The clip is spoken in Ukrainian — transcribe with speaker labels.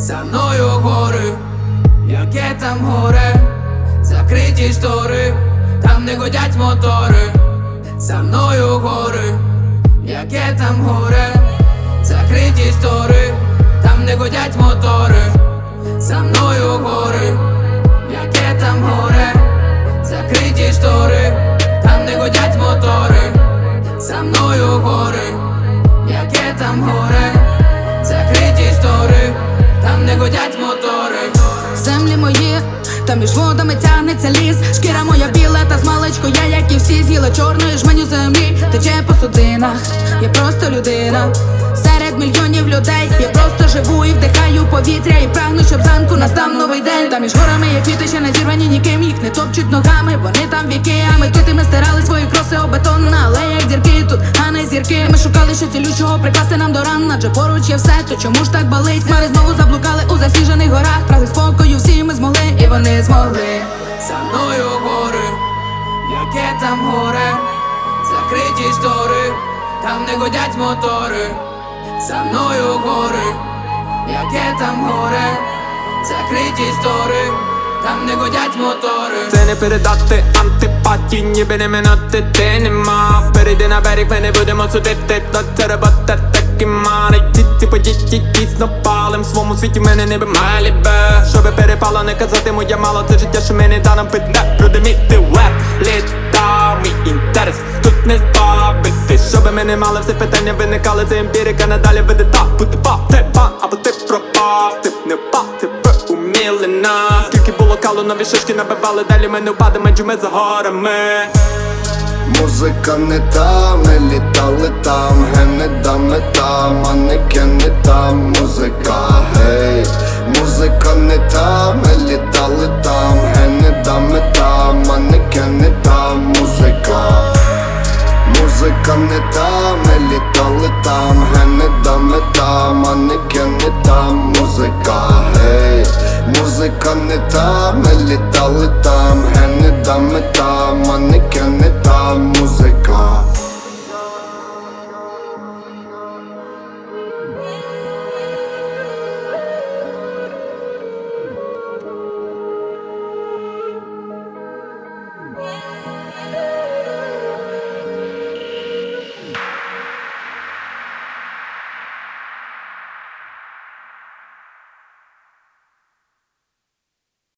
Speaker 1: За мною гори, яке там горе, закриті штори, там не годять мотори. За мною гори, яке там горе, закриті штори, там не годять мотори. За мною гори, яке там горе, закриті штори, там не годять мотори. За мною гори, яке там горе, закриті штори, там не годять мотори.
Speaker 2: Землі мої, там між водами тягнеться ліс. Шкіра моя біла, та змалечку я, як і всі, з'їла чорної жменю землі. Тече по судинах, я просто людина серед мільйонів людей. Я просто живу і вдихаю повітря, і прагну, щоб зранку настав новий день. Там між горами є квіти, ще не зірвані ніким, їх не топчуть ногами, вони там віки. А ми тут і ми стирали свої кроси об бетон на алеях зірки тут, а не зірки. Ми шукали, що цілючого прикласти нам до ран, адже поруч є все, то чому ж так болить? Хмари знову заблукали у засніжених горах, прагли спокою всі ми змогли, і вони змогли.
Speaker 1: За мною гори, яке там горе, закриті штори, там не годять мотори. За мною гори, яке там горе, закриті штори, там не годять мотори.
Speaker 3: Це не передати антипатії, ніби не минути ти нема. Перейди на берег, ми не будемо судити, то це робота таки манить. Ці події дійсно палим, в своєму світі в мене не малі би. Щоби перепало, не казати моє мало, це життя, що мені дано піде. Продиміти веб, літа, мій інтерес тут не збавити. Щоби ми не мали, все питання виникали, це емпірика надалі веде так. Бути пап, це пан, або ти пропав, ти не впав, тебе уміли нас. Скільки було калу, нові шишки набивали, далі ми не впадемо, адже ми за горами.
Speaker 4: Музика не та, ми літали там, не дами там, манекени там. Музика, гей, музика не та, ми літали там, не дами там, манекени там. Музика, музика не та, ми літали там, не дами там, манекени там. Музика, гей, музика не та, ми літали там, не дами там, манекени там. Музика.